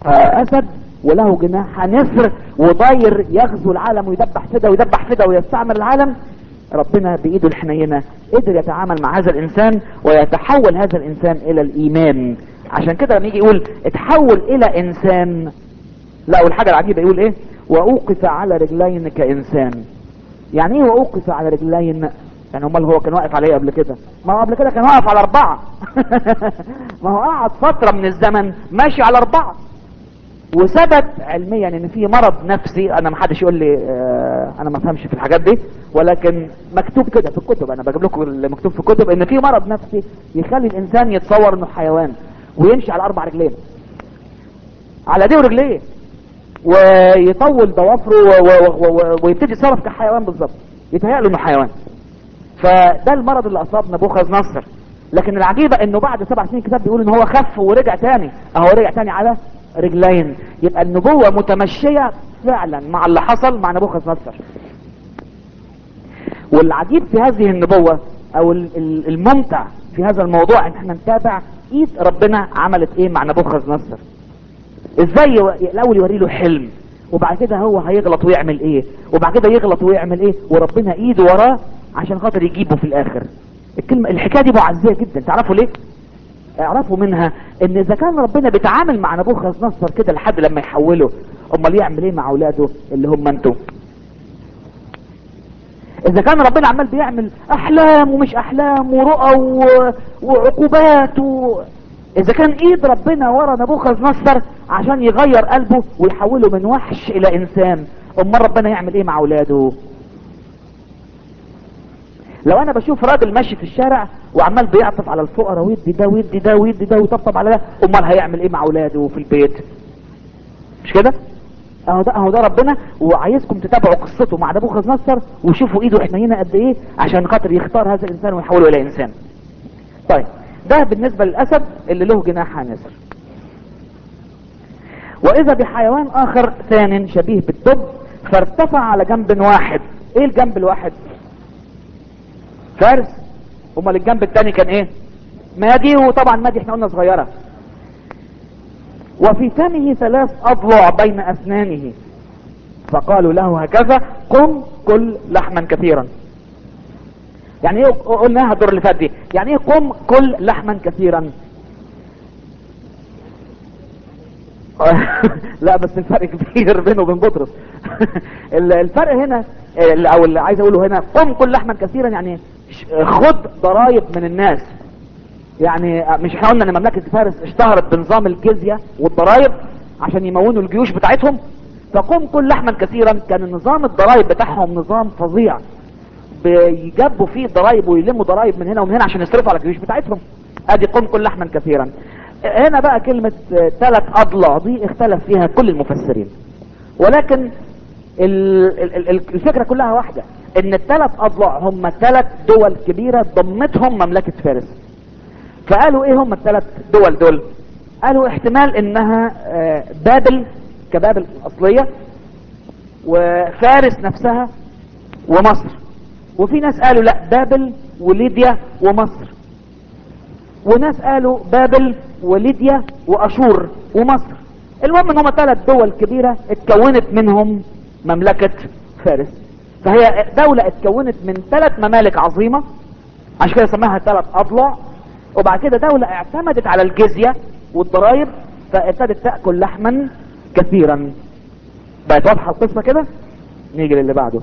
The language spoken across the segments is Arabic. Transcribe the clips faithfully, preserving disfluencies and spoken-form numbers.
اسد وله جناح نسر وطاير يغزو العالم ويدبح فدا ويدبح فدا ويستعمر العالم. ربنا بايده الحنينة قدر يتعامل مع هذا الانسان ويتحول هذا الانسان الى الايمان. عشان كده لما يجي يقول اتحول الى انسان، لا والحاجة العجيبة يقول ايه؟ واوقف على رجلين كانسان. يعني ايه واوقف على رجلين؟ يعني امال هو كان واقف على ايه قبل كده؟ ما هو قبل كده كان واقف على اربعة. ما هو قعد فترة من الزمن ماشي على اربعة، وثبت علميا ان في مرض نفسي. انا ما حدش يقول لي آه انا ما فهمش في الحاجات دي، ولكن مكتوب كده في الكتب، انا بجيب لكم اللي مكتوب في الكتب، ان في مرض نفسي يخلي الانسان يتصور انه حيوان ويمشي على اربع رجلين، على دي ورجليه، ويطول ضوافره ويبتدي يتصرف كحيوان بالظبط، يتهيأ له انه حيوان. فده المرض اللي اصاب نبوخذ نصر. لكن العجيبة انه بعد سبع سنين الكتاب بيقول ان هو خف ورجع تاني، اهو رجع تاني على رجلين. يبقى النبوة متمشية فعلا مع اللي حصل مع نبوخذ نصر. والعجيب في هذه النبوة او الممتع في هذا الموضوع ان احنا نتابع ايد ربنا عملت ايه مع نبوخذ نصر. ازاي الاول يوري له حلم، وبعد كده هو هيغلط ويعمل ايه، وبعد كده يغلط ويعمل ايه، وربنا ايده وراه عشان خاطر يجيبه في الاخر. الكلمة الحكاية دي معزية جدا. تعرفوا ليه؟ اعرفوا منها ان اذا كان ربنا بيتعامل مع نبوخذ نصر كده لحد لما يحوله، امال يعمل ايه مع اولاده اللي هم انتوا؟ اذا كان ربنا عمال بيعمل احلام ومش احلام ورؤى وعقوبات و... اذا كان ايد ربنا ورا نبوخذ نصر عشان يغير قلبه ويحوله من وحش الى انسان، امال ربنا يعمل ايه مع اولاده؟ لو انا بشوف راجل ماشي في الشارع وعمال بيعطف على الفقراء ويدي ده ويدي ده ويدي ده ويطبطب على ده، امال هيعمل ايه مع اولاده في البيت؟ مش كده؟ اهو ده اهو ده ربنا، وعايزكم تتابعوا قصته مع نبوخذ نصر وشوفوا ايده حنينه قد ايه عشان خاطر يختار هذا الانسان ويحوله الى انسان. طيب ده بالنسبه للاسد اللي له جناح نسر. واذا بحيوان اخر ثان شبيه بالدب فارتفع على جنب واحد. ايه الجنب الواحد؟ فارس. امال الجنب الثاني كان ايه؟ مادي. وطبعا مادي احنا قلنا صغيره. وفي فمه ثلاث اضلع بين اسنانه، فقالوا له هكذا قم كل لحما كثيرا. يعني ايه قلناها الدور اللي فات دي؟ يعني ايه قم كل لحما كثيرا؟ لا بس الفرق كبير بينه وبين بطرس. الفرق هنا او اللي عايز اقوله هنا قم كل لحما كثيرا يعني خد ضرائب من الناس. يعني مش احنا قلنا ان مملكة فارس اشتهرت بنظام الجزية والضرائب عشان يمونوا الجيوش بتاعتهم؟ فقم كل لحما كثيرا كان نظام الضرائب بتاعهم نظام فظيع، بيجبوا فيه ضرائب ويلموا ضرائب من هنا ومن هنا عشان يصرفوا على الجيوش بتاعتهم. ادي قم كل لحما كثيرا. هنا بقى كلمة ثلاث اضلاع دي اختلف فيها كل المفسرين، ولكن الفكرة كلها واحدة، ان الثلاث اضلاع هم ثلاث دول كبيرة ضمتهم مملكة فارس. فقالوا ايه هم الثلاث دول دول؟ قالوا احتمال انها بابل كبابل الاصلية، وفارس نفسها، ومصر. وفي ناس قالوا لا بابل وليديا ومصر، وناس قالوا بابل وليديا واشور ومصر. المهم ان هم ثلاث دول كبيرة اتكونت منهم مملكة فارس. فهي دولة اتكونت من ثلاث ممالك عظيمة، عشان كده سماها ثلاث اضلاع. وبعد كده دولة اعتمدت على الجزية والضرائب فابتدت تأكل لحما كثيرا. بقت واضحة القصة كده؟ نيجي للي بعده.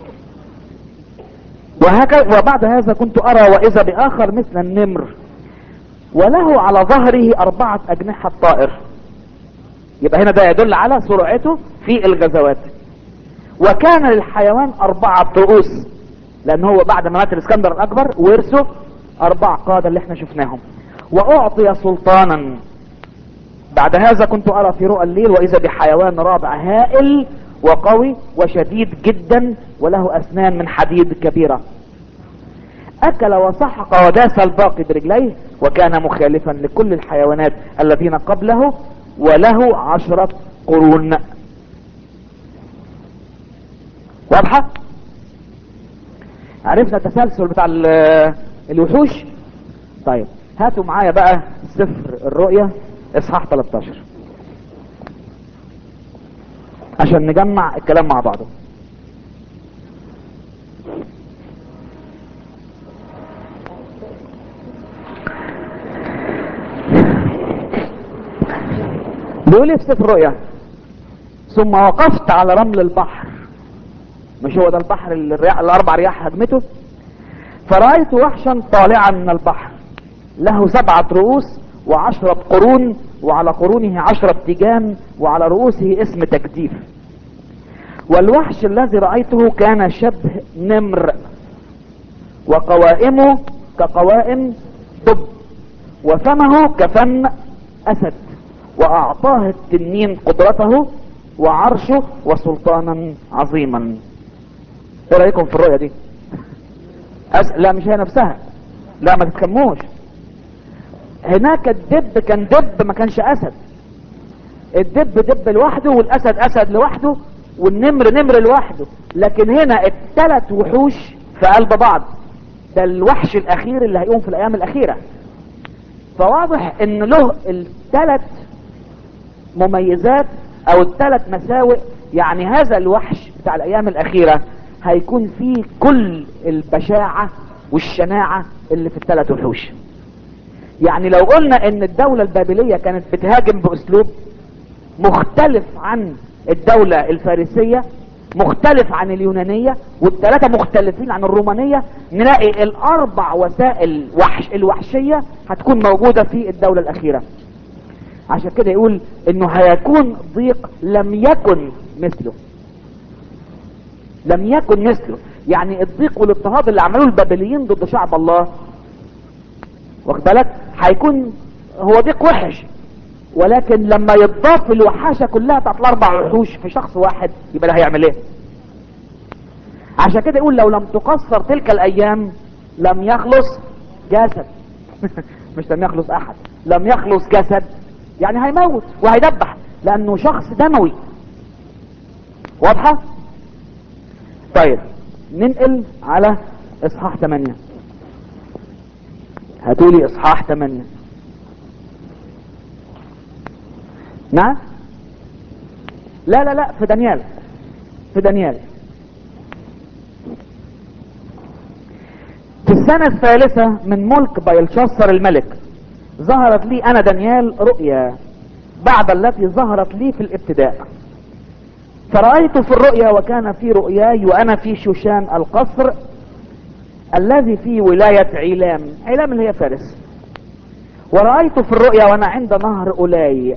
وهكذا وبعد هذا كنت ارى واذا باخر مثل النمر وله على ظهره اربعة اجنحة طائر. يبقى هنا ده يدل على سرعته في الغزوات. وكان للحيوان اربعة رؤوس، لان هو بعد ما مات الاسكندر الاكبر ورثه اربع قادة اللي احنا شفناهم. واعطي سلطانا. بعد هذا كنت ارى في رؤى الليل واذا بحيوان رابع هائل وقوي وشديد جدا وله اسنان من حديد كبيرة، اكل وسحق وداس الباقي برجليه، وكان مخالفا لكل الحيوانات الذين قبله، وله عشرة قرون. واضحة؟ عرفنا التسلسل بتاع الوحوش. طيب هاتوا معايا بقى سفر الرؤيا اصحاح ثلاثة عشر. عشان نجمع الكلام مع بعضه. بيقول في سفر الرؤيا: ثم وقفت على رمل البحر، مش هو ده البحر اللي الرياح الاربع رياح هجمته، فرأيت وحشا طالعا من البحر له سبعة رؤوس وعشرة قرون، وعلى قرونه عشرة تيجان، وعلى رؤوسه اسم تجديف. والوحش الذي رأيته كان شبه نمر، وقوائمه كقوائم دب، وفمه كفم أسد، وأعطاه التنين قدرته وعرشه وسلطانا عظيما. ايه رأيكم في الرؤية دي؟ أس... لا مش هي نفسها، لا ما تتكموش. هناك الدب كان دب ما كانش أسد، الدب دب لوحده والأسد أسد لوحده والنمر نمر لوحده، لكن هنا الثلاث وحوش في قلب بعض. ده الوحش الأخير اللي هيقوم في الأيام الأخيرة. فواضح ان له الثلاث مميزات او الثلاث مساوئ. يعني هذا الوحش بتاع الايام الاخيرة هيكون فيه كل البشاعة والشناعة اللي في الثلاث وحوش. يعني لو قلنا ان الدولة البابلية كانت بتهاجم باسلوب مختلف عن الدولة الفارسية، مختلف عن اليونانية، والثلاثة مختلفين عن الرومانية، نلاقي الاربع وسائل وحش الوحشية هتكون موجودة في الدولة الاخيرة. عشان كده يقول انه هيكون ضيق لم يكن مثله، لم يكن مثله. يعني الضيق والاضطهاد اللي عملوه البابليين ضد شعب الله، واخد بالك، هيكون هو ضيق وحش، ولكن لما يتضاف الوحاشة كلها بتاعت الاربع وحوش في شخص واحد، يبقى ده هيعمل ايه؟ عشان كده يقول لو لم تقصر تلك الايام لم يخلص جسد مش لم يخلص احد، لم يخلص جسد، يعني هيموت وهيدبح لانه شخص دموي. واضحة؟ طيب ننقل على اصحاح ثمانية. هاتولي اصحاح ثمانية. نعم؟ لا لا لا في دانيال، في دانيال. في السنة الثالثة من ملك بيلشسر الملك ظهرت لي انا دانيال رؤيا بعد التي ظهرت لي في الابتداء. فرأيت في الرؤيا وكان في رؤياي وانا في شوشان القصر الذي في ولاية عيلام، عيلام اللي هي فارس. ورأيت في الرؤيا وانا عند نهر اولاي.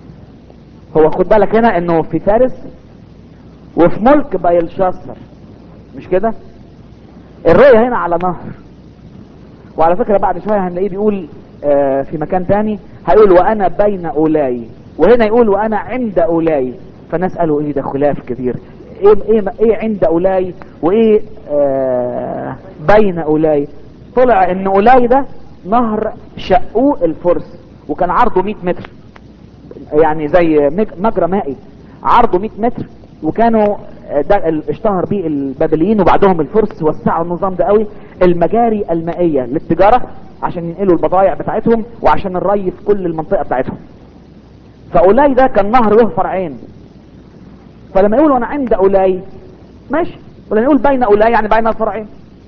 هو خد بالك هنا انه في فارس وفي ملك بيلشسر، مش كده؟ الرؤيا هنا على نهر. وعلى فكرة بعد شوية هنلاقيه بيقول آه في مكان تاني هيقول وانا بين اولاي، وهنا يقول وانا عند اولاي. فالناس قالوا ايه ده خلاف كبير، ايه ايه ايه عند اولاي وايه آه بين اولاي. طلع ان اولاي ده نهر شقوق الفرس، وكان عرضه مئة متر، يعني زي مجرى مائي عرضه مئة متر. وكانوا ده اشتهر بيه البابليين وبعدهم الفرس، وسعوا النظام ده قوي، المجاري المائية للتجارة عشان ينقلوا البضائع بتاعتهم وعشان الري في كل المنطقة بتاعتهم. فأولاي ده كان نهر له فرعين. فلما يقولوا انا عند أولاي ماشي، ولما يقول بين أولاي يعني بين الفرعين،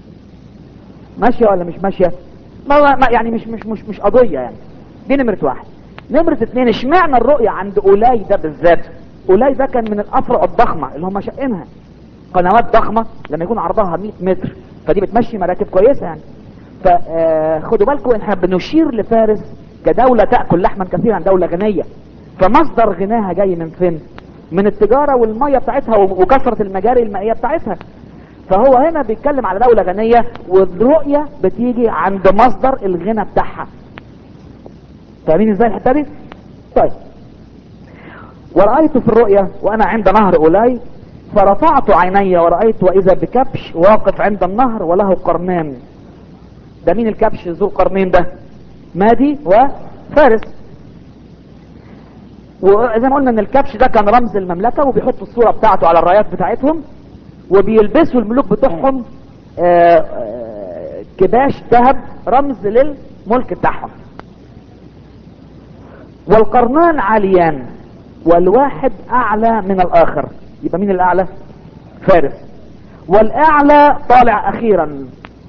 ماشية ولا مش ماشية؟ ما يعني مش مش مش مش قضية يعني. دي نمرة واحد. نمرة اتنين، اشمعنى الرؤية عند أولاي ده بالذات؟ أولاي ده كان من الأفرع الضخمة اللي هم شقينها، قنوات ضخمة لما يكون عرضها مئة متر، فدي بتمشي مراكب كويسة يعني. فخدوا بالكم احنا بنشير لفارس كدولة تأكل لحما كثيرا، دولة غنية. فمصدر غناها جاي من فين؟ من التجارة والمية بتاعتها وكثرة المجاري المائية بتاعتها. فهو هنا بيتكلم على دولة غنية، والرؤية بتيجي عند مصدر الغنى بتاعها. فاهمين ازاي الحتة دي؟ طيب. ورأيت في الرؤيا وانا عند نهر اولاي، فرفعت عيني ورأيت واذا بكبش واقف عند النهر وله قرنان. ده مين الكبش ذو القرنين ده؟ مادي وفارس. وزي ما قلنا ان الكبش ده كان رمز المملكة، وبيحطوا الصورة بتاعته على الرايات بتاعتهم، وبيلبسوا الملوك بتوعهم آآ آآ كباش ذهب رمز للملك بتاعهم. والقرنان عاليان والواحد اعلى من الاخر. يبقى مين الاعلى؟ فارس. والاعلى طالع اخيرا.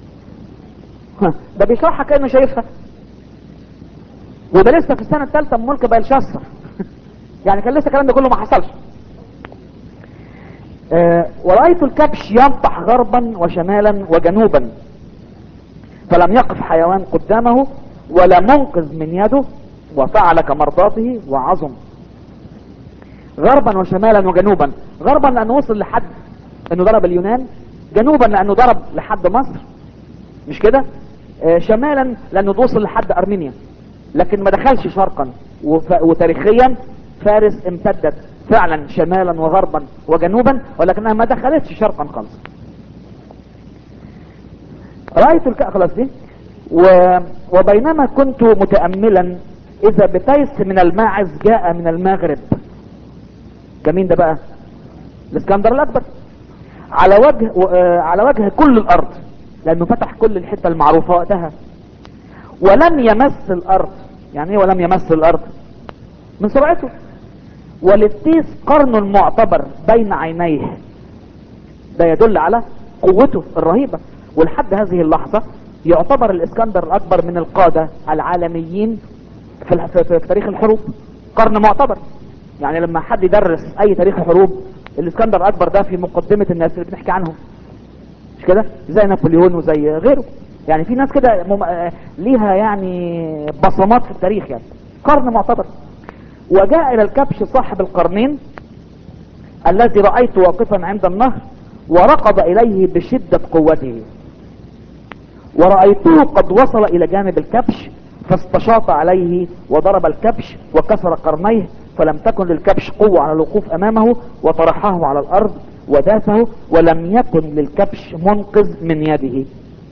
ده بيشرحها كأنه شايفها، وده لسه في السنة الثالثة من ملك بلشاصر. يعني كان لسه الكلام ده كله ما حصلش. أه ورأيت الكبش ينطح غربا وشمالا وجنوبا، فلم يقف حيوان قدامه ولا منقذ من يده، وفعل كمرضاته وعظم. غربا وشمالا وجنوبا. غربا لانه وصل لحد انه ضرب اليونان، جنوبا لانه ضرب لحد مصر، مش كده؟ آه شمالا لانه وصل لحد ارمينيا، لكن ما دخلش شرقا. وف... وتاريخيا فارس امتدت فعلا شمالا وغربا وجنوبا، ولكنها ما دخلتش شرقا خالص. رأيت الك... خلاص دي. و... وبينما كنت متأملا اذا بتيس من الماعز جاء من المغرب. جميل ده بقى الاسكندر الاكبر على وجه و... آه على وجه كل الارض، لانه فتح كل الحته المعروفه وقتها. ولم يمس الارض. يعني ايه ولم يمس الارض؟ من سرعته. وللتيس قرن معتبر بين عينيه. ده يدل على قوته الرهيبه. ولحد هذه اللحظه يعتبر الاسكندر الاكبر من القاده العالميين في, الح... في... في تاريخ الحروب. قرن معتبر. يعني لما حد يدرس اي تاريخ حروب، الاسكندر الاكبر ده في مقدمه الناس اللي بنحكي عنهم، مش كده؟ زي نابليون وزي غيره. يعني في ناس كده مم... ليها يعني بصمات في التاريخ. يعني قرن معتبر. وجاء الى الكبش صاحب القرنين الذي رأيت واقفا عند النهر، وركض اليه بشدة قوته، ورأيته قد وصل الى جانب الكبش، فاستشاط عليه وضرب الكبش وكسر قرنيه، فلم تكن للكبش قوة على الوقوف امامه، وطرحه على الارض وداسه، ولم يكن للكبش منقذ من يده.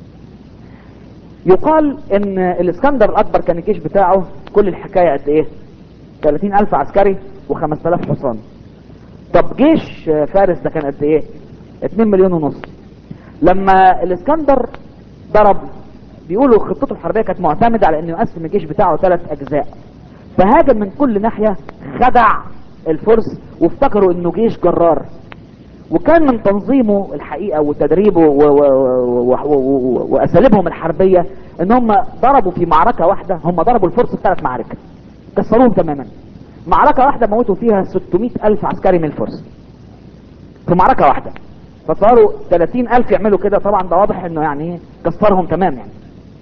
يقال ان الاسكندر الاكبر كان الجيش بتاعه كل الحكاية قد ايه؟ ثلاثين الف عسكري وخمسة الاف حصان. طب جيش فارس ده كان قد ايه؟ اتنين مليون ونص. لما الاسكندر ضرب، بيقولوا خطته الحربية كانت معتمدة على انه يقسم الجيش بتاعه ثلاث اجزاء، فهاجم من كل ناحية، خدع الفرس وافتكروا انه جيش جرار. وكان من تنظيمه الحقيقة وتدريبه واساليبهم الحربية ان هم ضربوا في معركة واحدة، هم ضربوا الفرس في ثلاث معارك، كسروهم تماما. معركة واحدة موتوا فيها ستمائة الف عسكري من الفرس في معركة واحدة. فصاروا ثلاثين الف يعملوا كده، طبعا ده واضح انه يعني كسرهم تمام يعني.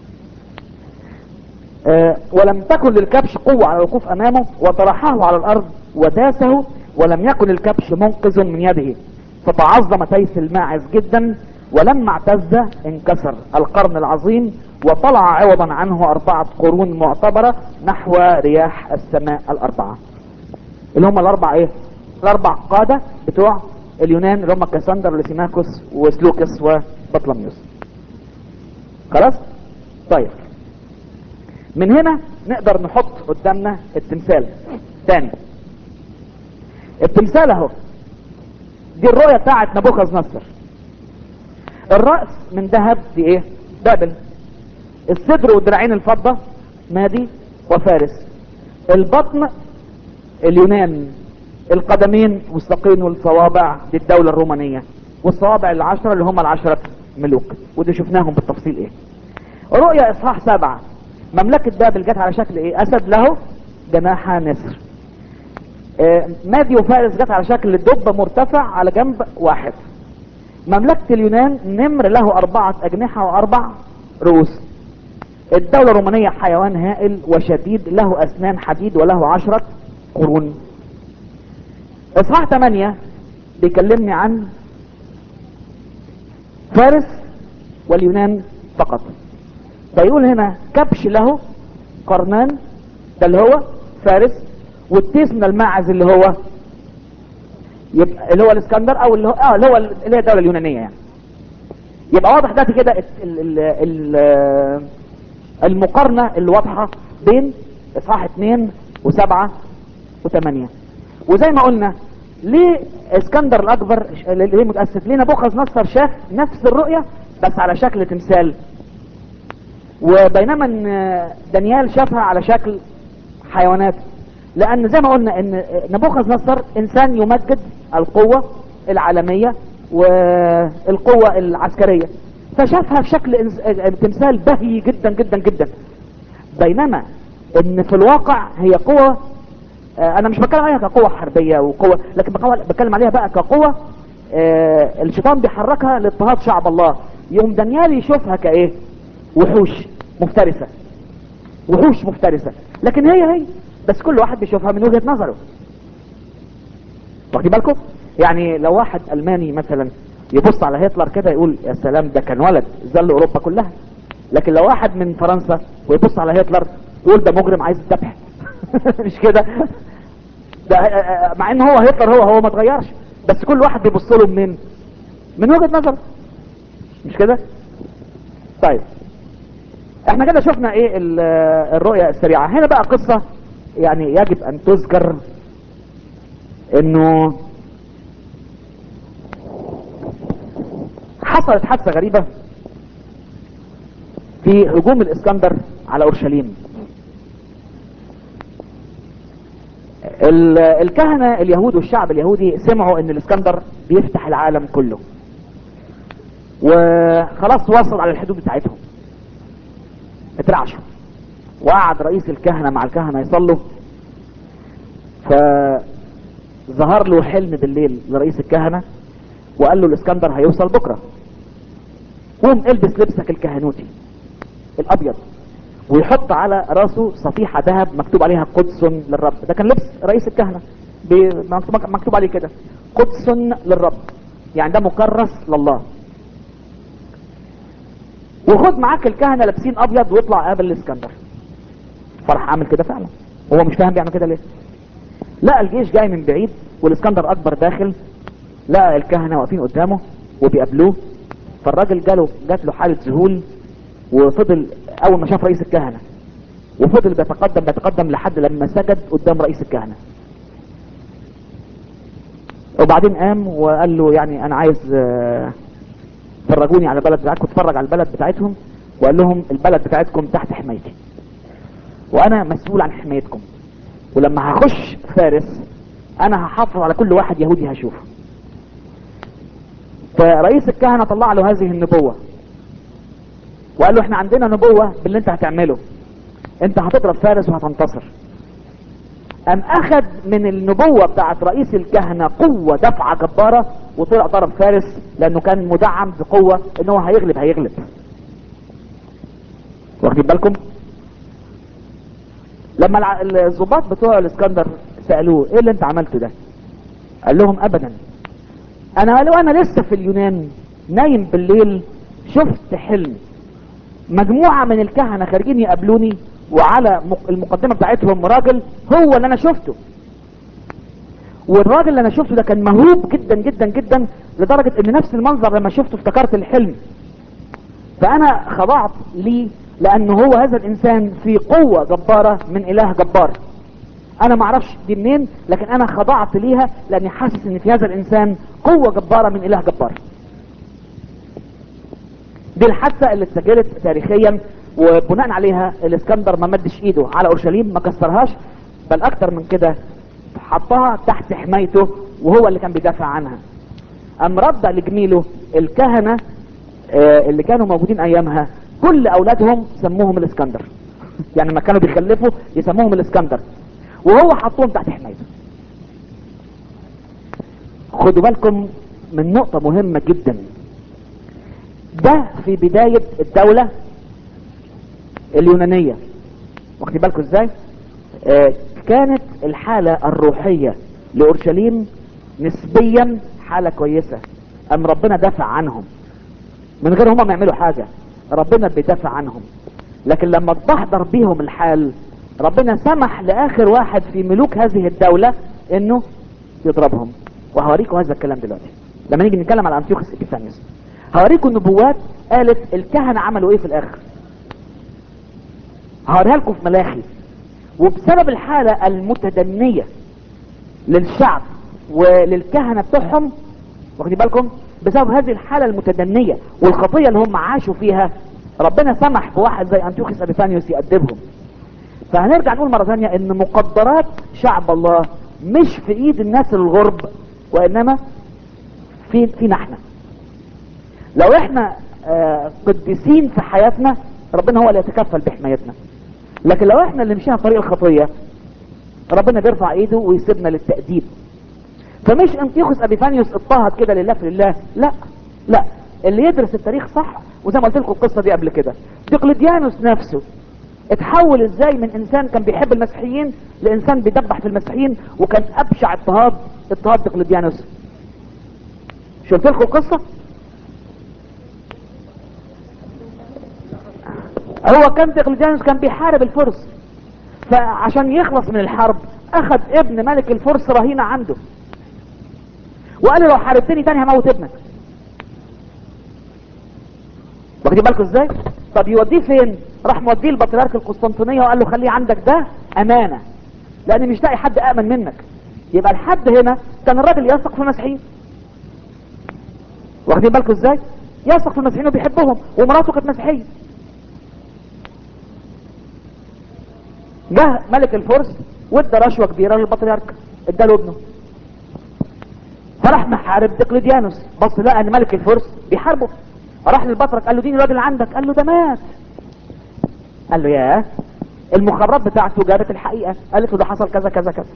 أه ولم تكن للكبش قوة على الوقوف امامه، وطرحه على الارض وداسه، ولم يكن الكبش منقذ من يده، فتعظم تيس الماعز جدا، ولما اعتز انكسر القرن العظيم، وطلع عوضا عنه اربعة قرون معتبرة نحو رياح السماء الاربعة، اللي هم الاربع ايه؟ الاربع قادة بتوع اليونان، اللي هم كاسندر وليسيماكوس وسلوكس وبطلميوس. خلاص؟ طيب من هنا نقدر نحط قدامنا التمثال تاني. التمثال اهو، دي الرؤية بتاعت نبوخذ نصر. الرأس من ذهب دي ايه؟ بابل. الصدر والدراعين الفضة مادي وفارس. البطن اليونان. القدمين والساقين والصوابع دي الدولة الرومانية، والصوابع العشرة اللي هم العشرة ملوك، ودي شفناهم بالتفصيل ايه. رؤية اصحاح سبعة، مملكة بابل جت على شكل ايه؟ اسد له جناح نسر. آه مادي وفارس جت على شكل دب مرتفع على جنب واحد. مملكة اليونان نمر له اربعة اجنحة واربع رؤوس. الدولة الرومانية حيوان هائل وشديد له اسنان حديد وله عشرة قرون. اصحاح ثمانية بيكلمني عن فارس واليونان فقط. فيقول هنا كبش له قرنان، ده اللي هو فارس، والتيس من الماعز اللي هو يبقى اللي هو الاسكندر، او اللي هو اه اللي هو اللي هي الدولة اليونانية يعني. يبقى واضح دلوقتي كده ال ال المقارنة اللي واضحة بين اصحاح اثنين وسبعة وثمانية. وزي ما قلنا ليه اسكندر الاكبر ليه متأسف، ليه نبوخذ نصر شاف نفس الرؤية بس على شكل تمثال، وبينما دانيال شافها على شكل حيوانات. لان زي ما قلنا ان نبوخذ نصر انسان يمجد القوة العالمية والقوة العسكرية، فشافها في شكل تمثال بهي جدا جدا جدا، بينما ان في الواقع هي قوة، انا مش بتكلم عليها كقوة حربية وقوة، لكن بتكلم عليها بقى كقوة آه الشيطان بيحركها لاضطهاد شعب الله. يوم دانيال يشوفها كايه؟ وحوش مفترسة، وحوش مفترسة، لكن هي هي بس كل واحد بيشوفها من وجهة نظره. واخدين بالكم؟ يعني لو واحد الماني مثلا يبص على هتلر كده يقول يا سلام ده كان ولد ذل اوروبا كلها، لكن لو واحد من فرنسا ويبص على هتلر يقول ده مجرم عايز الذبح. مش كده؟ ده مع ان هو هتلر هو هو ما اتغيرش، بس كل واحد بيبص له منين؟ من وجهة نظر، مش كده؟ طيب احنا كده شفنا ايه الرؤية السريعة. هنا بقى قصة يعني يجب ان تذكر، انه حصلت حادثة غريبة في هجوم الاسكندر على اورشليم. الكهنة اليهود والشعب اليهودي سمعوا ان الاسكندر بيفتح العالم كله، وخلاص وصل على الحدود بتاعتهم، اترعشوا، وقعد رئيس الكهنة مع الكهنة يصلوا، فظهر له حلم بالليل لرئيس الكهنة وقال له الاسكندر هيوصل بكرة، قوم البس لبسك الكهنوتي الابيض ويحط على راسه صفيحة ذهب مكتوب عليها قدس للرب. ده كان لبس رئيس الكهنة، مكتوب عليه كده قدس للرب، يعني ده مكرس لله. وخد معاك الكهنة لابسين ابيض واطلع قابل الاسكندر. فرح عامل كده فعلا، هو مش فاهم بيعمل كده ليه. لقى الجيش جاي من بعيد والاسكندر اكبر داخل، لقى الكهنة واقفين قدامه وبيقابلوه، فالراجل جاله جات له حالة ذهول، وفضل اول ما شاف رئيس الكهنة وفضل بيتقدم بيتقدم لحد لما سجد قدام رئيس الكهنة، وبعدين قام وقال له يعني انا عايز فرجوني على البلد بتاعتكم، اتفرج على البلد بتاعتهم، وقال لهم البلد بتاعتكم تحت حمايتي وانا مسؤول عن حمايتكم، ولما هخش فارس انا هحافظ على كل واحد يهودي هشوفه. فرئيس الكهنة طلع له هذه النبوة وقال له احنا عندنا نبوة باللي انت هتعمله، انت هتضرب فارس وهتنتصر. ام اخذ من النبوة بتاعت رئيس الكهنة قوة دفعة جبارة وطلع ضرب فارس، لانه كان مدعم بقوة انه هيغلب هيغلب. واخدين بالكم؟ لما الضباط بتوع الاسكندر سألوه ايه اللي انت عملته ده؟ قال لهم ابدا، انا لو انا لسه في اليونان نايم بالليل شفت حلم، مجموعة من الكهنة خارجين يقابلوني وعلى المقدمة بتاعتهم راجل هو اللي انا شفته، والراجل اللي انا شفته ده كان مهوب جدا جدا جدا لدرجة ان نفس المنظر لما شفته افتكرت الحلم، فانا خضعت ليه لانه هو هذا الانسان في قوة جبارة من اله جبار. انا ما اعرفش دي منين، لكن انا خضعت ليها لاني حاسس ان في هذا الانسان قوة جبارة من اله جبار. دي الحادثة اللي اتسجلت تاريخيا، وبناء عليها الاسكندر ما مدش ايده على اورشليم، ما كسرهاش، بل اكتر من كده حطها تحت حمايته وهو اللي كان بيدافع عنها. ام رد لجميله الكهنة آه اللي كانوا موجودين ايامها كل اولادهم سموهم الاسكندر، يعني ما كانوا بيخلفوا يسموهم الاسكندر، وهو حطهم تحت حمايته. خدوا بالكم من نقطة مهمة جدا، ده في بداية الدولة اليونانية. واخدين بالكم ازاي؟ آه كانت الحالة الروحية لأورشليم نسبيا حالة كويسة، ام ربنا دافع عنهم من غير هما ما يعملوا حاجة، ربنا بيدافع عنهم. لكن لما تحضر بيهم الحال ربنا سمح لاخر واحد في ملوك هذه الدولة انه يضربهم، وهوريكم هذا الكلام دلوقتي لما نيجي نتكلم على انتيوخوس إبيفانيوس. هوريكم النبوات قالت الكهنة عملوا ايه في الاخر، هوريها لكم في ملاخي. وبسبب الحالة المتدنية للشعب وللكهنة بتوعهم، واخدين بالكم، بسبب هذه الحالة المتدنية والخطية اللي هم عاشوا فيها، ربنا سمح بواحد زي انتيوخوس إبيفانيوس يأدبهم. فهنرجع نقول مرة ثانية ان مقدرات شعب الله مش في ايد الناس الغرب، وانما في فينا احنا. لو احنا آه قديسين في حياتنا، ربنا هو اللي يتكفل بحمايتنا. لكن لو احنا اللي مشينا طريق الخطيه، ربنا بيرفع ايده ويسيبنا للتأديب. فمش انطيخوس ابيفانيوس اضطهد كده لله في لله، لا لا، اللي يدرس التاريخ صح. وزي ما قلت لكم القصه دي قبل كده، دقلديانوس نفسه اتحول ازاي من انسان كان بيحب المسيحيين لانسان بيدبح في المسيحيين، وكان ابشع اضطهاد اضطهاد دقلديانوس. شو قلت لكم القصه؟ هو كان دقلديانوس كان بيحارب الفرس، فعشان يخلص من الحرب اخذ ابن ملك الفرس رهينه عنده، وقال له لو حاربتني تاني هموت ابنك. واخدين بالكم ازاي؟ طب يوديه فين؟ راح موديه البطريرك القسطنطينيه وقال له خليه عندك، ده امانه، لان مش لاقي حد امن منك. يبقى الحد هنا كان الراجل يثق في المسيحيين. واخدين بالكم ازاي؟ يثق في المسيحيين وبيحبهم، ومراته كانت مسيحيه. جه ملك الفرس وادى رشوه كبيره للبطريرك، اداله ابنه. فراح محارب دقلديانوس، بص لقى ان ملك الفرس بيحاربه، راح للبطرك قال له دين الراجل اللي عندك، قال له ده مات. قال له ياه، المخابرات بتاعته جابت الحقيقه، قالت له ده حصل كذا كذا كذا.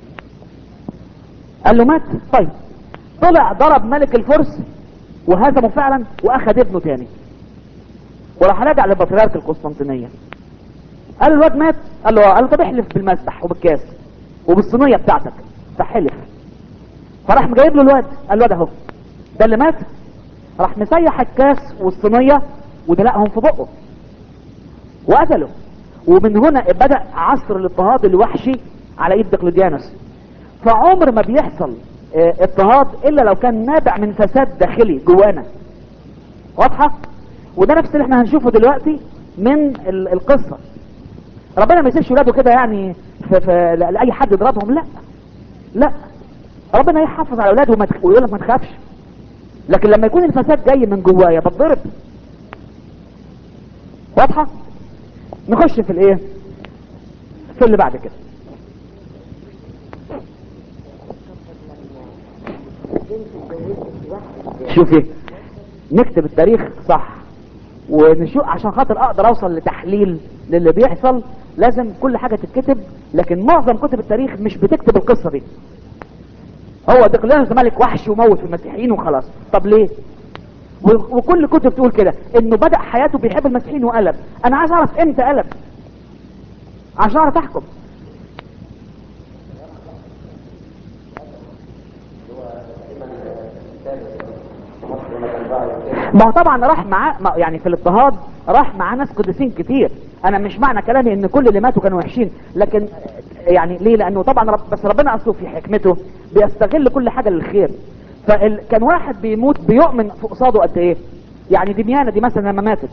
قال له مات. طيب طلع ضرب ملك الفرس وهزمه فعلا، واخد ابنه تاني، وراح راجع للبطريرك القسطنطينيه. قال له الواد مات؟ قال له قال له طب احلف بالمسبح وبالكاس وبالصينيه بتاعتك. فحلف، فراح جايب له الواد، قال له ده اهو، ده اللي مات. راح مسيح الكاس والصينيه ودلقهم في بقه وقتله. ومن هنا بدأ عصر الاضطهاد الوحشي على ايد دقلديانوس. فعمر ما بيحصل اه اضطهاد الا لو كان نابع من فساد داخلي جوانا. واضحه؟ وده نفس اللي احنا هنشوفه دلوقتي من القصه. ربنا ما يسيبش ولاده كده يعني في في لاي حد يضربهم، لا لا، ربنا يحافظ على اولاده ويقول لك ما تخافش. لكن لما يكون الفساد جاي من جوايا بتضرب. واضحه؟ نخش في الايه، في اللي بعد كده. شوفي، نكتب التاريخ صح ونشوف عشان خاطر اقدر اوصل لتحليل للي بيحصل. لازم كل حاجه تتكتب، لكن معظم كتب التاريخ مش بتكتب القصه دي. هو دقلديانوس ملك وحش وموت في المسيحيين وخلاص. طب ليه؟ وكل كتب تقول كده، انه بدأ حياته بيحب المسيحيين وقلب. انا عايز اعرف امتى قلب عشان اعرف احكم. ما هو طبعا راح معاه يعني في الاضطهاد راح معاه ناس قديسين كتير. انا مش معنى كلامي ان كل اللي ماتوا كانوا وحشين، لكن يعني ليه؟ لانه طبعا رب بس ربنا اصله في حكمته بيستغل كل حاجه للخير. فكان واحد بيموت بيؤمن في قصاده قد ايه. يعني دميانة دي مثلا لما ماتت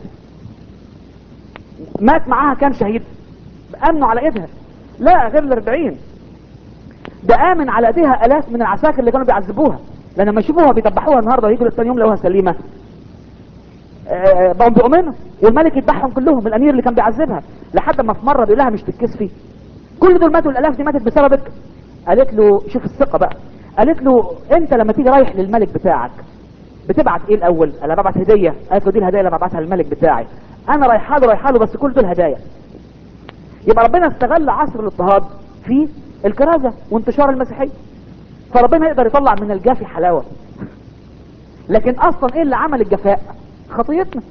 مات معاها كام شهيد امنوا على ايدها؟ لا غير الاربعين. ده امن على ايديها الاف من العساكر اللي كانوا بيعذبوها، لان لما يشوفوها بيذبحوها النهارده ويجوا الثاني يوم لقوها سليمه بقوا بيؤمنوا، والملك يذبحهم كلهم، الامير اللي كان بيعذبها. لحد ما في مره بيقول لها مش تتكسفي، كل دول ماتوا، الالاف دي ماتت بسببك. قالت له شوف الثقه بقى، قالت له انت لما تيجي رايح للملك بتاعك بتبعت ايه الاول؟ انا ببعت هديه. قالت له دي الهديه اللي ببعتها للملك بتاعي، انا رايحه له رايحه له بس كل دول هدايا. يبقى ربنا استغل عصر الاضطهاد في الكرازه وانتشار المسيحيه، فربنا يقدر يطلع من الجافي حلاوه. لكن اصلا ايه اللي عمل الجفاء؟ خطيتنا.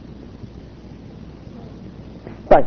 طيب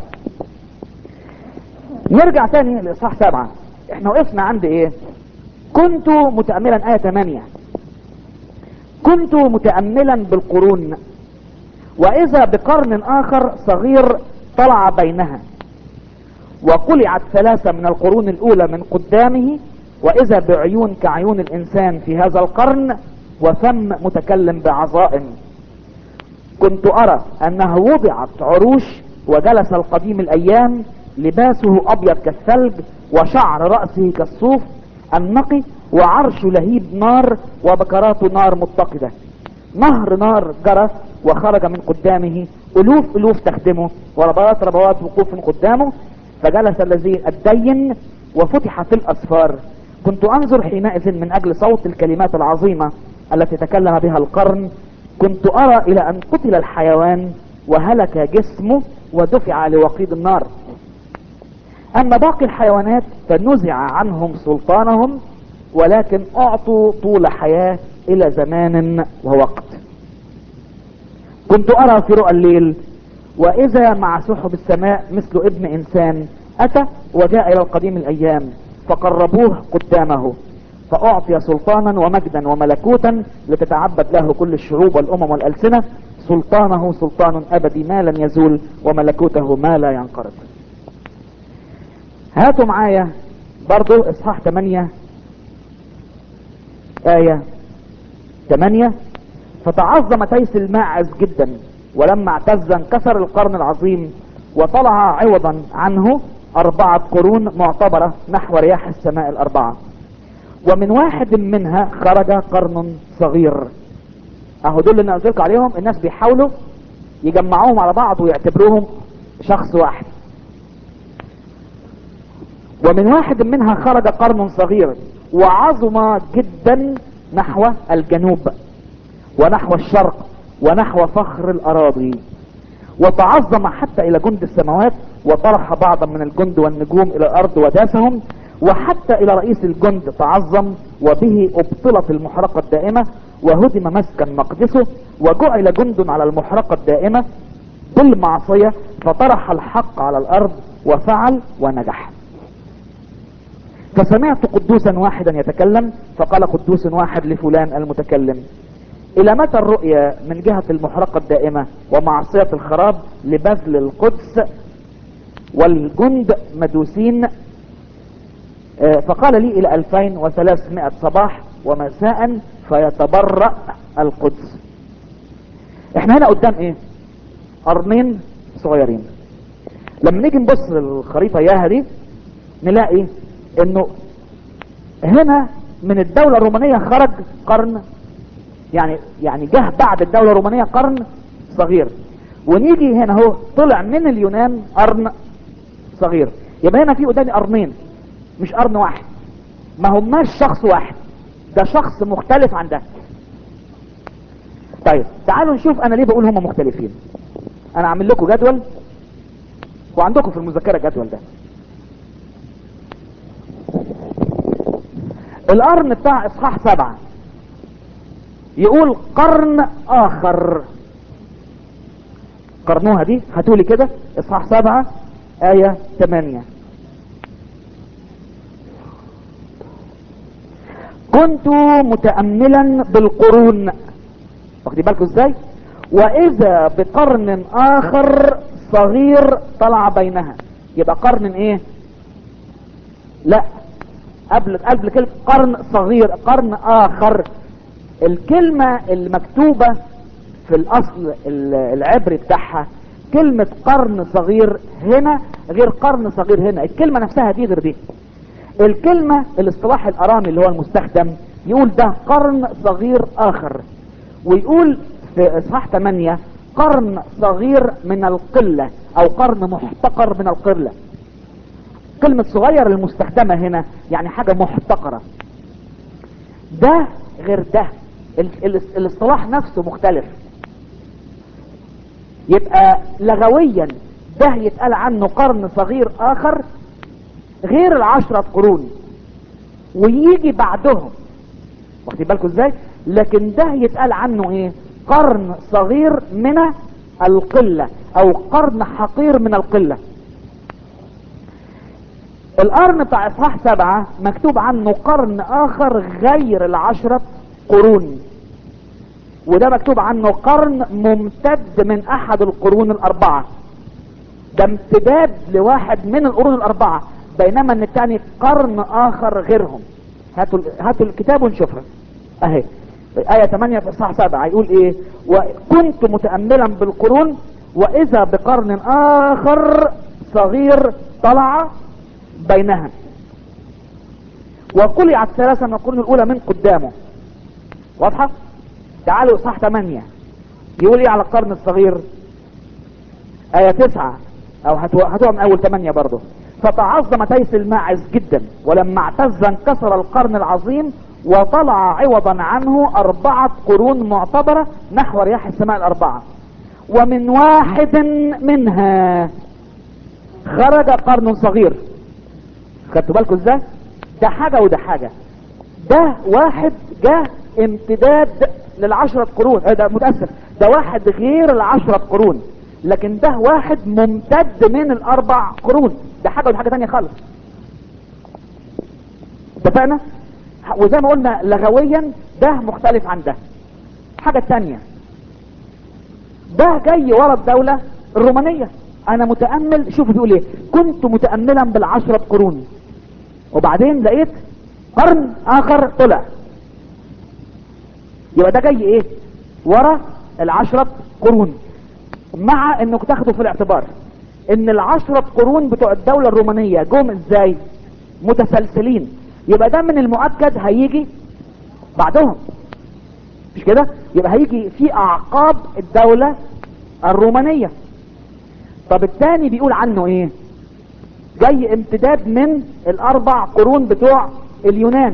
نرجع تاني لاصحاح سبعة. احنا وقفنا عند ايه؟ كنت متأملا، آية ثمانية، كنت متأملا بالقرون واذا بقرن اخر صغير طلع بينها، وقلعت ثلاثة من القرون الاولى من قدامه، واذا بعيون كعيون الانسان في هذا القرن، وفم متكلم بعظائم. كنت ارى انه وضعت عروش، وجلس القديم الايام، لباسه ابيض كالثلج، وشعر رأسه كالصوف النقي، وعرش لهيب نار، وبكرات نار متقدة. نهر نار جرى وخرج من قدامه، الوف الوف تخدمه، وربوات ربوات وقوف قدامه. فجلس الذي الدين وفتحت الأسفار، كنت أنظر حينئذ من أجل صوت الكلمات العظيمة التي تكلم بها القرن، كنت أرى إلى أن قتل الحيوان وهلك جسمه ودفع لوقيد النار. أما باقي الحيوانات فنزع عنهم سلطانهم، ولكن أعطوا طول حياة إلى زمان ووقت. كنت أرى في رؤى الليل، وإذا مع سحب السماء مثل ابن إنسان أتى وجاء إلى القديم الأيام، فقربوه قدامه، فأعطي سلطانا ومجدا وملكوتا لتتعبد له كل الشعوب والأمم والألسنة. سلطانه سلطان أبدي ما لن يزول، وملكوته ما لا ينقرض. هاتوا معايا برضو اصحاح ثمانية آية ثمانية. فتعظم تيس الماعز جدا، ولما اعتز انكسر القرن العظيم، وطلع عوضا عنه أربعة قرون معتبرة نحو رياح السماء الأربعة، ومن واحد منها خرج قرن صغير. اهو دول اللي قلت لكم عليهم، الناس بيحاولوا يجمعوهم على بعض ويعتبروهم شخص واحد. ومن واحد منها خرج قرن صغير وعظم جدا نحو الجنوب ونحو الشرق ونحو فخر الأراضي، وتعظم حتى إلى جند السماوات، وطرح بعضا من الجند والنجوم إلى الأرض وداسهم، وحتى إلى رئيس الجند تعظم، وبه أبطلت المحرقة الدائمة، وهدم مسكن مقدسه، وجعل جند على المحرقة الدائمة بالمعصية، فطرح الحق على الأرض وفعل ونجح. فسمعت قدوسا واحدا يتكلم، فقال قدوس واحد لفلان المتكلم: إلى متى الرؤيا من جهة المحرقة الدائمة ومعصية الخراب لبذل القدس والجند مدوسين؟ فقال لي: إلى ألفين وثلاثمائة صباح ومساء فيتبرأ القدس. احنا هنا قدام ايه؟ قرنين صغيرين. لما نيجي نبص للخريطة ياها دي نلاقي انه هنا من الدولة الرومانية خرج قرن، يعني يعني جه بعد الدولة الرومانية قرن صغير، ونيجي هنا هو طلع من اليونان قرن صغير. يبقى هنا في قدامي قرنين، مش قرن واحد، ما هماش شخص واحد، ده شخص مختلف عن ده. طيب تعالوا نشوف انا ليه بقول هم مختلفين. انا عامل لكم جدول، وعندكم في المذكرة الجدول ده. القرن بتاع اصحاح سبعة يقول قرن اخر. قرنوها دي هاتولي كده، اصحاح سبعة آية ثمانية. كنت متأملا بالقرون، واخدين بالكم ازاي؟ واذا بقرن اخر صغير طلع بينها. يبقى قرن ايه؟ لا قبل قبل كلمة قرن صغير، قرن اخر. الكلمة المكتوبة في الاصل العبري بتاعها كلمة قرن صغير هنا غير قرن صغير هنا، الكلمة نفسها دي غير دي. الكلمة الاصطلاح الارامي اللي هو المستخدم يقول ده قرن صغير اخر، ويقول في اصحاح ثمانية قرن صغير من القلة او قرن محتقر من القلة. كلمة صغير المستخدمة هنا يعني حاجة محتقرة. ده غير ده، الاصطلاح نفسه مختلف. يبقى لغويا ده يتقال عنه قرن صغير اخر غير العشرة قرون ويجي بعدهم، واخدين بالكم ازاي؟ لكن ده يتقال عنه ايه؟ قرن صغير من القلة او قرن حقير من القلة. القرن بتاع اصحاح سبعة مكتوب عنه قرن اخر غير العشرة قرون، وده مكتوب عنه قرن ممتد من احد القرون الاربعة. ده امتداد لواحد من القرون الاربعة، بينما ان الثاني قرن اخر غيرهم. هاتوا هاتوا الكتاب ونشوفها اهي. آية ثمانية في اصحاح سبعة يقول ايه؟ وكنت متأملا بالقرون واذا بقرن اخر صغير طلع بينها، وقلعت ثلاثة من القرون الاولى من قدامه. واضحة؟ تعالوا اصحاح ثمانية يقول ايه على القرن الصغير؟ آية تسعة او هاتوها من اول ثمانية برضه. فتعظم تيس الماعز جدا، ولما اعتز انكسر القرن العظيم وطلع عوضا عنه اربعة قرون معتبرة نحو رياح السماء الاربعة، ومن واحد منها خرج قرن صغير. خدتوا بالكم ازاي؟ ده حاجة وده حاجة. ده واحد جه امتداد للعشرة قرون، اه ده متأسف، ده واحد غير العشرة قرون، لكن ده واحد ممتد من الاربع قرون. ده حاجة وده حاجة تانية خالص. اتفقنا؟ وزي ما قلنا لغويا ده مختلف عن ده. حاجة تانية، ده جاي ورا الدولة الرومانية. انا متأمل، شوفوا بيقول ايه، كنت متأملا بالعشرة قرون وبعدين لقيت قرن اخر طلع. يبقى ده جاي ايه؟ ورا العشرة قرون. مع انك تاخدوا في الاعتبار ان العشرة قرون بتوع الدولة الرومانية جم ازاي؟ متسلسلين. يبقى ده من المؤكد هيجي بعدهم، مش كده؟ يبقى هيجي في اعقاب الدولة الرومانية. طب الثاني بيقول عنه ايه؟ جاي امتداد من الاربع قرون بتوع اليونان.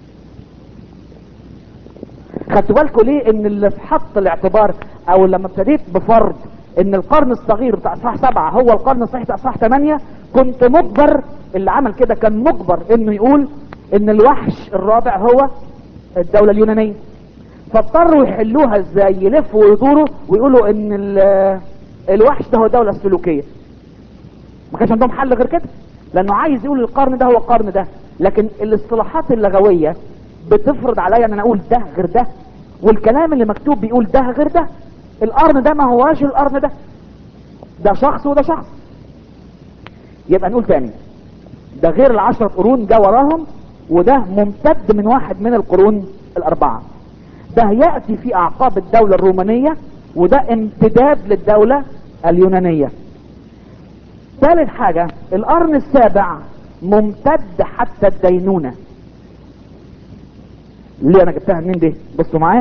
خدتوا بالكم ليه ان اللي في حط الاعتبار، او لما ابتديت بفرض ان القرن الصغير بتاع اصحاح سبعة هو القرن الصحيح بتاع اصحاح ثمانية، كنت مجبر، اللي عمل كده كان مجبر انه يقول ان الوحش الرابع هو الدولة اليونانية. فاضطروا يحلوها ازاي؟ يلفوا ويدوروا ويقولوا ان الوحش ده هو الدولة السلوكية. ما كانش عندهم حل غير كده، لانه عايز يقول القرن ده هو القرن ده، لكن الاصطلاحات اللغوية بتفرض عليا ان انا اقول ده غير ده، والكلام اللي مكتوب بيقول ده غير ده. القرن ده ما هواش القرن ده، ده شخص وده شخص. يبقى نقول تاني، ده غير العشرة قرون جا وراهم، وده ممتد من واحد من القرون الاربعة. ده يأتي في اعقاب الدولة الرومانية، وده امتداد للدولة اليونانية. ثالث حاجة، القرن السابع ممتد حتى الدينونة. ليه انا جبتها منين دي؟ بصوا معايا.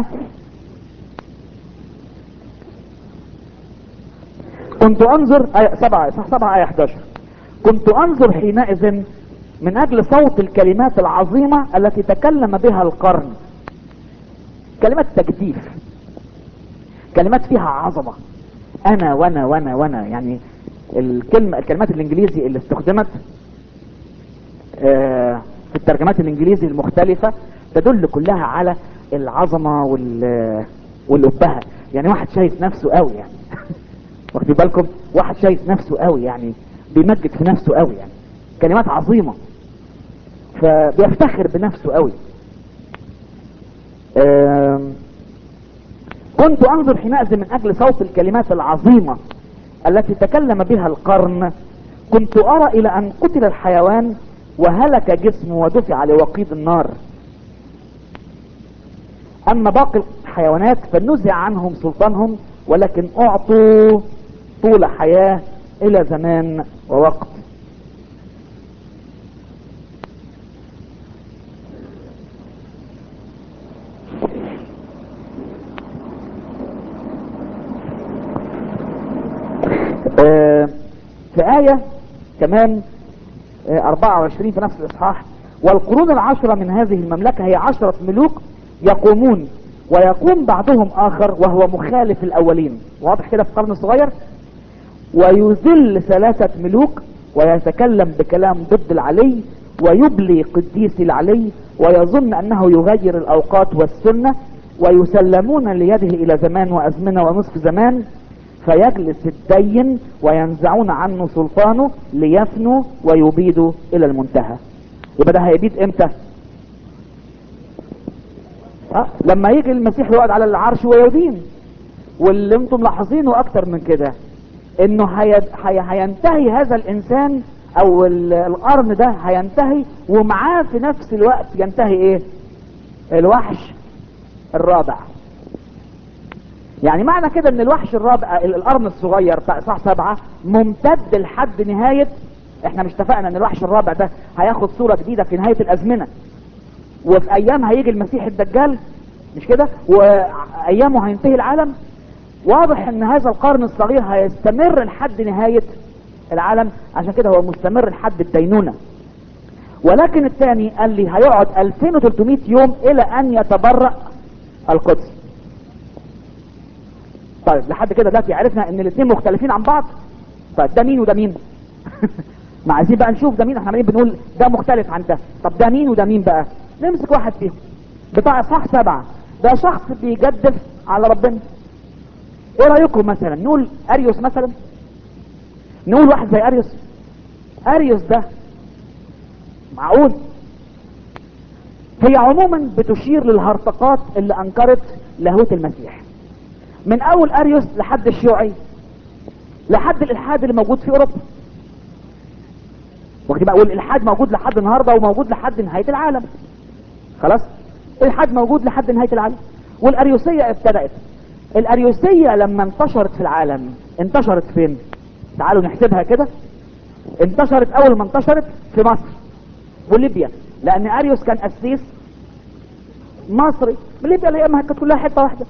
كنت انظر آية سبعة صح سبعة آية احداشر، كنت انظر حينئذ من اجل صوت الكلمات العظيمة التي تكلم بها القرن. كلمات تجديف، كلمات فيها عظمة، انا وانا وانا وانا يعني الكلمة الكلمات الانجليزي اللي استخدمت آه في الترجمات الانجليزي المختلفة تدل كلها على العظمة وال والأبهة. يعني واحد شايف نفسه قوي يعني واخدين بالكم؟ واحد شايف نفسه قوي يعني بيمجد في نفسه قوي يعني، كلمات عظيمة، فبيفتخر بنفسه قوي. كنت انظر حينئذ من اجل صوت الكلمات العظيمة التي تكلم بها القرن، كنت ارى الى ان قتل الحيوان وهلك جسمه ودفع لوقيد النار. اما باقي الحيوانات فنزع عنهم سلطانهم، ولكن اعطوا طول حياة الى زمان ووقت. آه في آية كمان آه أربعة وعشرين في نفس الإصحاح، والقرون العشرة من هذه المملكة هي عشرة ملوك يقومون ويقوم بعضهم آخر وهو مخالف الأولين. واضح كده في القرن الصغير؟ ويذل ثلاثة ملوك ويتكلم بكلام ضد العلي ويبلي قديس العلي ويظن أنه يغير الأوقات والسنة، ويسلمون ليده إلى زمان وأزمنة ونصف زمان، فيجلس الدين وينزعون عنه سلطانه ليفنوا ويبيدوا الى المنتهى. يبقى ده هيبيد امتى؟ أه؟ لما يجي المسيح يقعد على العرش ويدين. واللي انتم ملاحظينه اكتر من كده انه هي... هي... هينتهي هذا الانسان او القرن ده هينتهي، ومعاه في نفس الوقت ينتهي ايه؟ الوحش الرابع. يعني معنى كده ان الوحش الرابع القرن الصغير بتاع اصحاح سبعة ممتد لحد نهاية. احنا مش اتفقنا ان الوحش الرابع ده هياخد صورة جديدة في نهاية الازمنة، وفي ايام هيجي المسيح الدجال، مش كده؟ وايامه هينتهي العالم. واضح ان هذا القرن الصغير هيستمر لحد نهاية العالم، عشان كده هو مستمر لحد الدينونة. ولكن الثاني قال لي هيقعد ألفين وثلاثمائة يوم الى ان يتبرأ القدس. طيب لحد كده دلوقتي عرفنا ان الاثنين مختلفين عن بعض. طيب ده مين وده مين؟ ما عايزين بقى نشوف ده مين. احنا عمالين بنقول ده مختلف عن ده، طب ده مين وده مين بقى؟ نمسك واحد فيهم بتاع اصحاح سبعة. ده شخص بيجدف على ربنا. ايه رايكم مثلا نقول اريوس مثلا؟ نقول واحد زي اريوس. اريوس ده معقول؟ هي عموما بتشير للهرطقات اللي انكرت لاهوت المسيح، من اول اريوس لحد الشيوعي لحد الالحاد اللي موجود في اوروبا. وقت بقى اقول الالحاد موجود لحد النهارده وموجود لحد نهايه العالم. خلاص الالحاد موجود لحد نهايه العالم. والاريوسيه ابتدات. الاريوسيه لما انتشرت في العالم انتشرت فين؟ تعالوا نحسبها كده. انتشرت اول ما انتشرت في مصر وليبيا، لان اريوس كان قسيس مصري. ليبيا اللي ايامها كانت كلها حته واحده.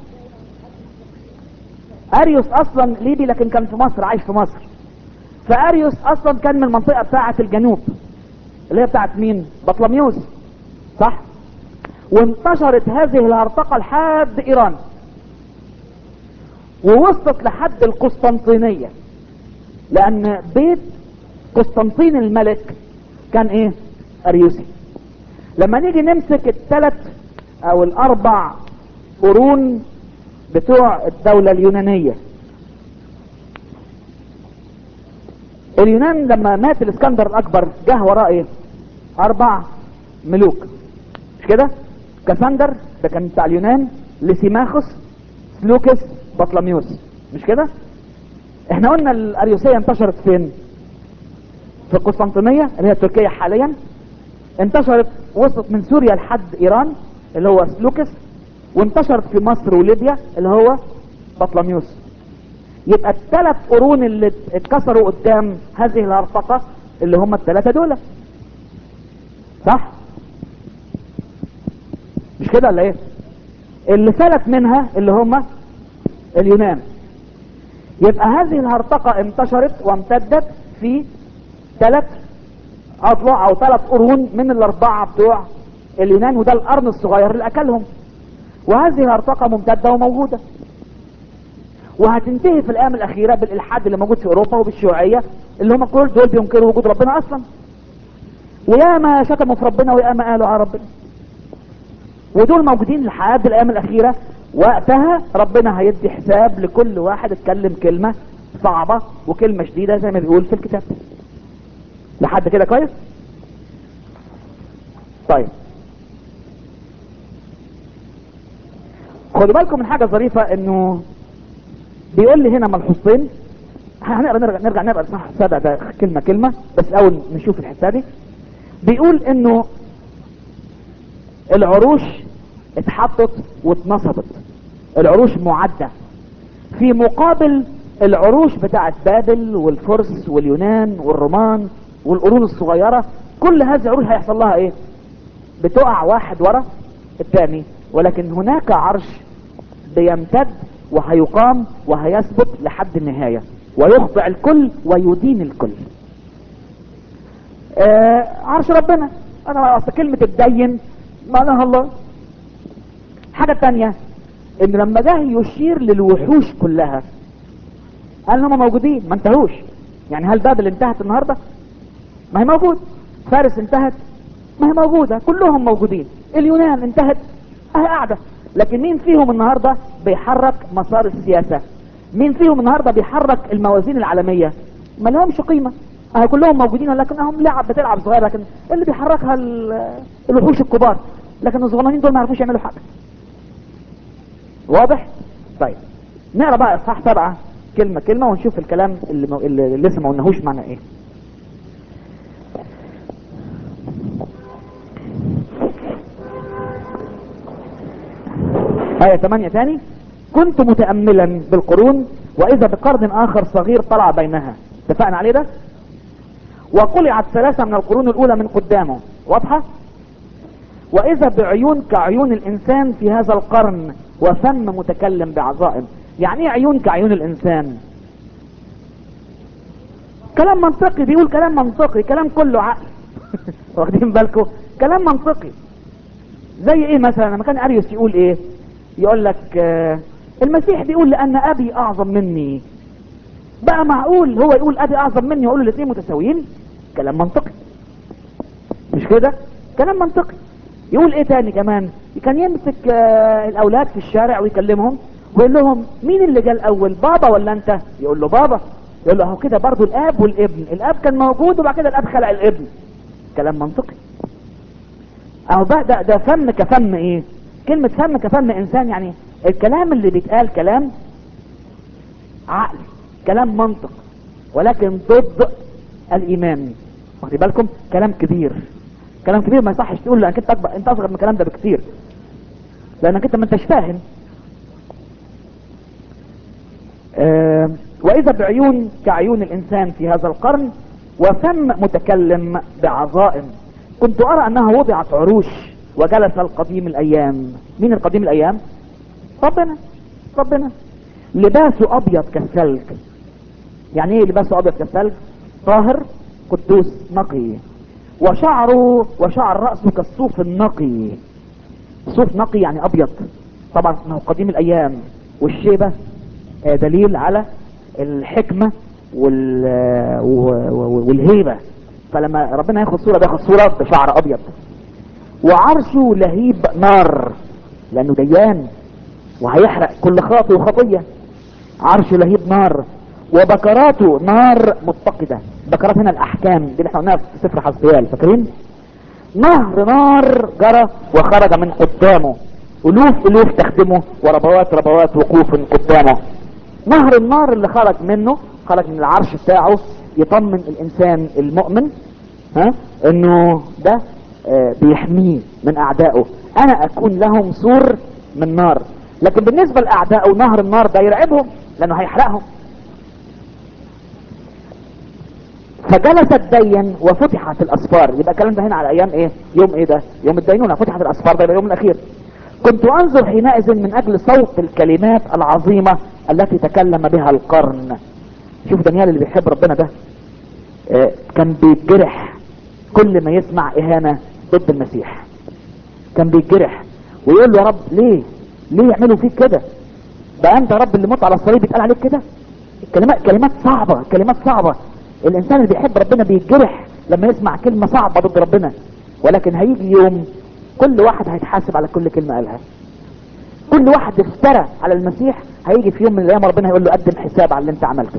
اريوس اصلا ليبي لكن كان في مصر، عايش في مصر. فاريوس اصلا كان من المنطقه بتاعه الجنوب اللي هي بتاعه مين؟ بطلميوس، صح؟ وانتشرت هذه الهرطقه لحد ايران ووصلت لحد القسطنطينيه، لان بيت قسطنطين الملك كان ايه؟ اريوسي. لما نيجي نمسك الثلاث او الاربع قرون بتوع الدولة اليونانية، اليونان لما مات الاسكندر الاكبر جه وراه ايه؟ اربع ملوك، مش كده؟ كاسندر ده كان بتاع اليونان، ليسيماخوس، سلوكس، بطلميوس، مش كده؟ احنا قلنا الاريوسية انتشرت فين؟ في القسطنطينية اللي هي تركيا حاليا. انتشرت وصلت من سوريا لحد ايران اللي هو سلوكس، وانتشرت في مصر وليبيا اللي هو بطلميوس. يبقى الثلاث قرون اللي اتكسروا قدام هذه الهرطقة اللي هم الثلاثة دول، صح؟ مش كده ولا ايه؟ اللي فلت منها اللي هم اليونان. يبقى هذه الهرطقة انتشرت وامتدت في ثلاث اضلاع او ثلاث قرون من الاربعة بتوع اليونان، وده القرن الصغير اللي اكلهم. وهذه الهرطقة ممتدة وموجودة، وهتنتهي في الايام الاخيرة بالالحاد اللي موجود في اوروبا وبالشيوعية اللي هم كل دول بينكروا وجود ربنا اصلا، وياما شتموا في ربنا وياما قالوا على ربنا، ودول موجودين لحد الايام الاخيرة. وقتها ربنا هيدي حساب لكل واحد اتكلم كلمة صعبة وكلمة شديدة زي ما بيقول في الكتاب. لحد كده كويس؟ طيب خدوا بالكم من حاجة ظريفة، انه بيقول لي هنا ملحوظتين. هنقرا نرجع نرجع نقرا صح السابع ده كلمة كلمة بس اول نشوف الحتة دي. بيقول انه العروش اتحطت واتنصبت، العروش معدة في مقابل العروش بتاعت بابل والفرس واليونان والرومان والقرون الصغيرة. كل هذه العروش هيحصل لها ايه؟ بتقع واحد ورا الثاني، ولكن هناك عرش بيمتد وهيقام وهيثبت لحد النهاية ويخضع الكل ويدين الكل. آه عرش ربنا. انا اصل كلمة الدين معناها الله. حاجة تانية ان لما جه يشير للوحوش كلها قال هم موجودين ما انتهوش. يعني هل بابل انتهت النهاردة؟ ما هي موجود. فارس انتهت؟ ما هي موجودة. كلهم موجودين. اليونان انتهت؟ اهي قاعدة. لكن مين فيهم النهاردة بيحرك مسار السياسة؟ مين فيهم النهاردة بيحرك الموازين العالمية؟ ما لهمش قيمة. اهي كلهم موجودين لكنهم لعب بتلعب صغير، لكن اللي بيحركها الوحوش الكبار، لكن الصغيرين دول ما يعرفوش يعملوا حاجة. واضح؟ طيب نقرا بقى اصحاح سبعة كلمة كلمة ونشوف الكلام اللي, مو... اللي لسه ما قلناهوش معنى ايه. آية ثمانية تاني. كنت متأملا بالقرون وإذا بقرن آخر صغير طلع بينها. اتفقنا عليه ده؟ وقلعت ثلاثة من القرون الأولى من قدامه. واضحة؟ وإذا بعيون كعيون الإنسان في هذا القرن وفم متكلم بعظائم. يعني ايه عيون كعيون الإنسان؟ كلام منطقي، بيقول كلام منطقي، كلام كله عقل. واخدين بالكم؟ كلام منطقي. زي ايه مثلا لما كان اريوس يقول ايه؟ يقول لك آه المسيح بيقول لان ابي اعظم مني. بقى معقول هو يقول ابي اعظم مني ويقول الاثنين متساويين؟ كلام منطقي، مش كده؟ كلام منطقي. يقول ايه تاني كمان؟ كان يمسك آه الاولاد في الشارع ويكلمهم ويقول لهم مين اللي جاء الاول، بابا ولا انت؟ يقول له بابا. يقول له اهو كده برضه الاب والابن، الاب كان موجود وبعد كده الاب خلق الابن. كلام منطقي. اهو بقى ده, ده فم كفم ايه؟ كلمة فم كفم انسان، يعني الكلام اللي بيتقال كلام عقل، كلام منطق، ولكن ضد الايمان. واخدين بالكم؟ كلام كبير، كلام كبير ما يصحش تقول لانك انت اكبر، انت اصغر من الكلام ده بكتير، لانك انت ما انتش فاهم. آه واذا بعيون كعيون الانسان في هذا القرن، وفم متكلم بعظائم. كنت ارى انها وضعت عروش وجلس القديم الايام. مين القديم الايام؟ ربنا. ربنا لباسه ابيض كالثلج. يعني ايه لباسه ابيض كالثلج؟ طاهر قدوس نقي. وشعره وشعر رأسه كالصوف النقي. صوف نقي يعني ابيض، طبعا انه قديم الايام. والشيبة دليل على الحكمة وال... والهيبة. فلما ربنا ياخد صورة بياخد صورة بشعر ابيض. وعرشه لهيب نار، لانه ديان وهيحرق كل خاطئ وخطية. عرشه لهيب نار، وبكراته نار متقدة. بكرات هنا الاحكام دي اللي احنا قلناها في سفر حزقيال، فاكرين؟ نهر نار جرى وخرج من قدامه، الوف الوف تخدمه وربوات ربوات وقوف قدامه. نهر النار اللي خرج منه، خرج من العرش بتاعه، يطمن الانسان المؤمن ها انه ده آه بيحميه من اعدائه. انا اكون لهم سور من نار. لكن بالنسبة لاعدائه نهر النار ده يرعبهم لانه هيحرقهم. فجلس الدين وفتحت الاسفار. يبقى الكلام ده هنا على ايام ايه؟ يوم ايه ده؟ يوم الدينونة. فتحت الاسفار ده يبقى يوم الاخير. كنت انظر حينئذ من اجل صوت الكلمات العظيمة التي تكلم بها القرن. شوف دانيال اللي بيحب ربنا ده آه كان بيتجرح كل ما يسمع اهانة ضد المسيح. كان بيتجرح ويقول له يا رب ليه ليه يعملوا فيك كده؟ بقى انت يا رب اللي مت على الصليب يتقال عليك كده؟ الكلمات كلمات صعبة، كلمات صعبة. الانسان اللي بيحب ربنا بيتجرح لما يسمع كلمة صعبة ضد ربنا. ولكن هيجي يوم كل واحد هيتحاسب على كل كلمة قالها. كل واحد افترى على المسيح هيجي في يوم من الايام ربنا هيقول له قدم حساب على اللي انت عملته.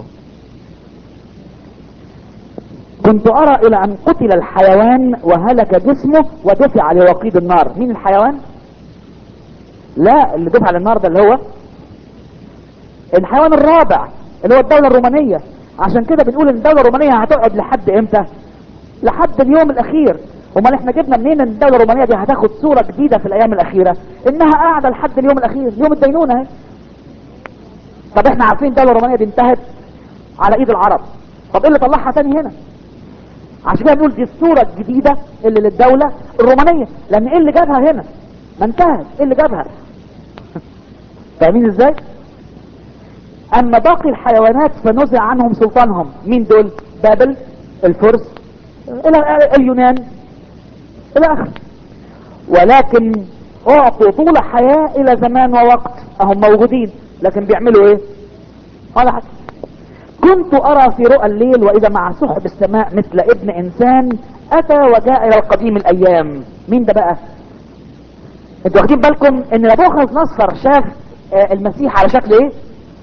كنت ارى الى ان قتل الحيوان وهلك جسمه ودفع لوقيد النار. مين الحيوان؟ لا، اللي دفع للنار ده اللي هو الحيوان الرابع اللي هو الدولة الرومانية. عشان كده بنقول ان الدولة الرومانية هتقعد لحد امتى؟ لحد اليوم الاخير. امال احنا جبنا منين ان الدولة الرومانية دي هتاخد صورة جديدة في الايام الاخيرة؟ انها قاعدة لحد اليوم الاخير، يوم الدينونة اهي. طب احنا عارفين الدولة الرومانية دي انتهت على ايد العرب. طب ايه اللي طلعها تاني هنا؟ عشان كده بنقول دي الصورة الجديدة اللي للدولة الرومانية. لان ايه اللي جابها هنا؟ ما انتهت، ايه اللي جابها؟ فاهمين ازاي؟ اما باقي الحيوانات فنزع عنهم سلطانهم. مين دول؟ بابل، الفرس، الى اليونان الى اخره. ولكن اعطوا طول حياة الى زمان ووقت. اهم موجودين لكن بيعملوا ايه؟ ولا حاجة. كنت ارى في رؤى الليل واذا مع سحب السماء مثل ابن انسان اتى وجاء الى القديم الايام. مين ده بقى؟ انتوا واخدين بالكم ان نبوخذ نصر شاف آه المسيح على شكل ايه؟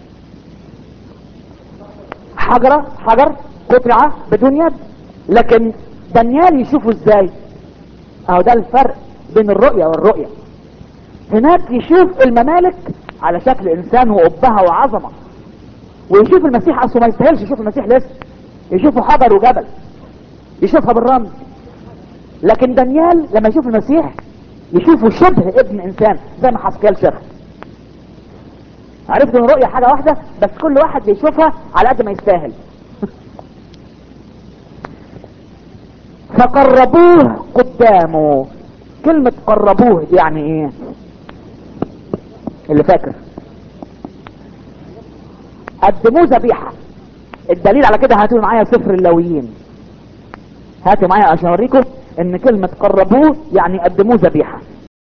حجرة، حجر قطعة بدون يد. لكن دانيال يشوفه ازاي؟ اهو ده الفرق بين الرؤية والرؤية. هناك يشوف الممالك على شكل انسان وقبها وعظمة، ويشوف المسيح اصله ما يستاهلش يشوف المسيح لسه، يشوفه حجر وجبل، يشوفها بالرمل. لكن دانيال لما يشوف المسيح يشوفه شبه ابن انسان زي ما حسكيال شاف. عرفت ان الرؤية حاجة واحدة بس كل واحد بيشوفها على قد ما يستاهل. فقربوه قدامه. كلمة قربوه دي يعني ايه؟ اللي فاكر؟ قدموه ذبيحة. الدليل على كده هاتوا معايا سفر اللاويين، هاتوا معايا عشان اوريكم ان كلمة قربوه يعني قدموه ذبيحة.